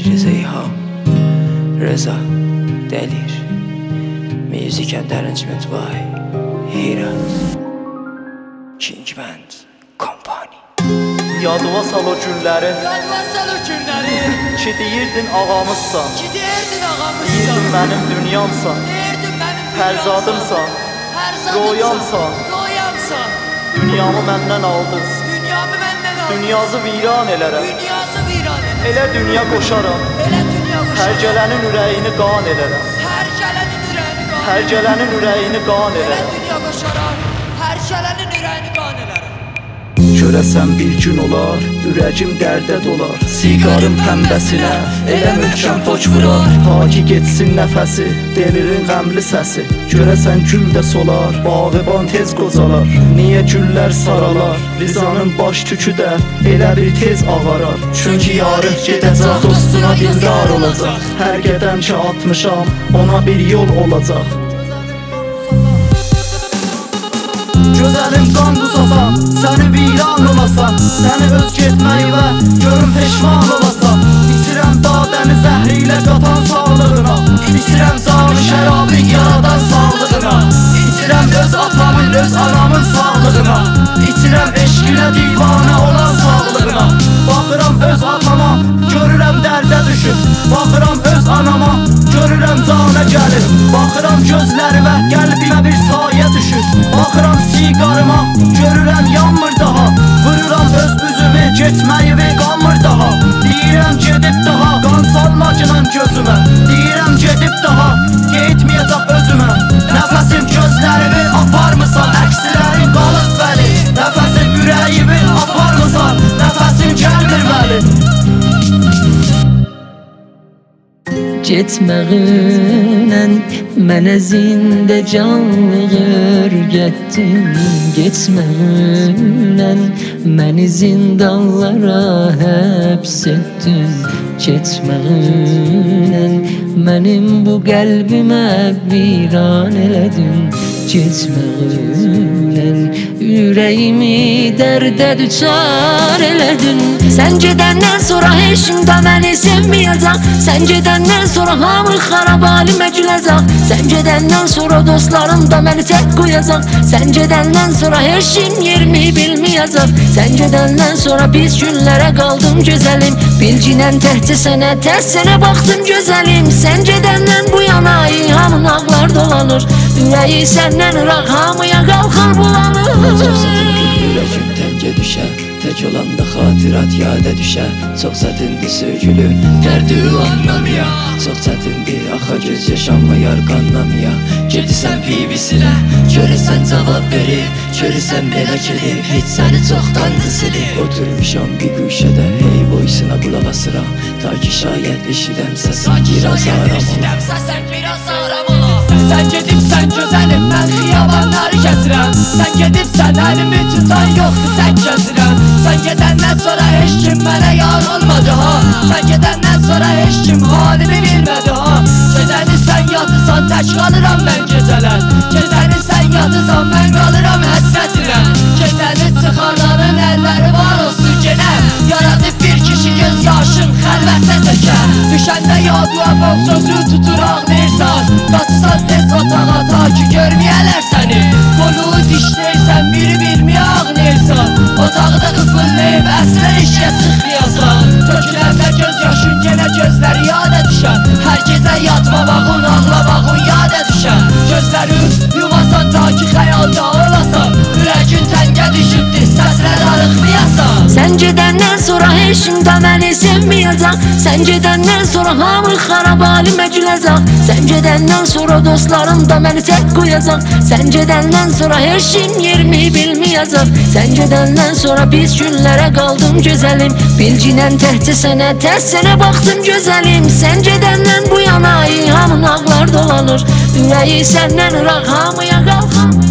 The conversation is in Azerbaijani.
Reza İlham, Reza Delir, Music and Arrangement by Hira, King Band Company. Yadıma sal o günləri, ki deyirdin ağamızsan, deyirdin mənim dünyamsan, hərzadımsan, royamsan, dünyamı məndən aldın, dünyazı viran elərəm, elə dünya qoşaram, hər gələnin ürəyini qan elərəm, hər gələnin ürəyini qan elərəm. Görəsən bir gün olar, ürəcim dərdə dolar, siqarın pəmbəsinə elə möhkəm poç vurar, ta ki getsin nəfəsi, delirin qəmli səsi. Görəsən gül də solar, bağıban tez qocalar, niyə güllər saralar, Rizanın baş tükü də elə bir tez ağarar. Çünki yarıq gedəcək, dostuna dildar olacaq, hər qədəm ki atmışam, ona bir yol olacaq. Gözəlim qan qusasam, səni viran olasan, səni öz getməyi və görüm peşman olasan. İçirəm dadəni zəhri ilə qatan sağlığına, İçirəm canı şərabı yaradan sağlığına, İçirəm öz atamın, öz anamın sağlığına, İçirəm eşqinə divanə olan sağlığına. Baxıram öz atama, görürəm dərdə düşüb, baxıram öz anama, görürəm canə gəlir, baxıram gözlərimə, qəlbimə bir sayə düşüb, baxıram siqarıma, görürəm yanmır daha, vururam öz üzümü, getməyi və qanmır daha. Deyirəm gedib daha, qan salmacının gözümə, deyirəm gedib daha, getməyəcək özümə. Nəfəsim gözlərimi aparmısan, əksilərin qalıb bəli, nəfəsim ürəyimi aparmısan, nəfəsim gəlmir bəli. Getməğinlə mənə zində canlıq örgətdin, getməğinlə məni zindanlara həbs etdin, getməğinlə mənim bu qəlbimə viran elədin, getməğinlə ürəyimi dərdə düçar elədin. Sən gedəndən sonra heç kim də məni sevməyəcək, sən gedəndən sonra hamı xarab halimə güləcək, sən gedəndən sonra dostlarım da məni tək qoyacaq, sən gedəndən sonra heç kim yerimi bilməyəcək, sən gedəndən sonra biz günlərə qaldım gözəlim, bilginən təhcə sənə tərs sənə baxdım gözəlim. Sən gedəndən bu yana hamın ağlar dolanır, ürəyi səndən ıraq hamıya qalxır bulanır. Çox çətindir ürəkim təngə düşə, tək olanda xatirat yadə düşə, çox çətindir söygülüm dərdi anlamaya, çox çətindir axa göz yaşanmayar qanlamaya. Gedirsən pivisilə, görəsən cavab verir, görəsən belə gedib, heç səni çoxdan silib. Oturmuşam bir güşədə, hey boysuna qulaq asıram, ta ki şayət eşidəm səsən biraz aram ola. Sən gedibsən gözəlim, mən xiyabanları kəsirəm, sən gedibsən əlimi tutan yoxdur, sən kəsirəm. Sən gedəndən sonra heç kim mənə yar olmadı ha, sən gedəndən sonra heç kim halimi bilmədi ha. Gedəni sən yatısan, tək qalıram mən gecələr, gedəni sən yatısan, mən qalıram həsrətinə. Gedəni çıxarların əlləri var olsun genə, yaradıb bir kişi göz yaşın xəlvətə tökər. Düşəndə yadığa bol sözü tutur ağlayırsan, qaçsan tez otağa ta ki görməyələr səni. Qoluğu dişləyirsən, biri bilməyə ağlayırsan, otaqda qıfırlayıb əsrər işə sıxlayasan. Töküləndə göz yaşın genə gözləri yadə düşər, hər gecə yatmamağın, ağlamağın yadə düşər. Gözləri yumasan ta ki xəyalda olasan, ürəkin təngə düşübdir, səslər arıqlayasan. Sən gedəndən sonra heç kim də məni sevməyəcək, sən gedəndən sonra hamı xarab halimə güləcək, sən gedəndən sonra dostlarım da məni tək qoyacaq, sən gedəndən sonra heç kim yerimi bilməyəcək, sən gedəndən sonra biz günlərə qaldım gözəlim, bilginən təhcə sənə tərs sənə baxdım gözəlim. Sən gedəndən bu yana hamın ağlar dolanır, ürəyi səndən ıraq hamıya qalxır.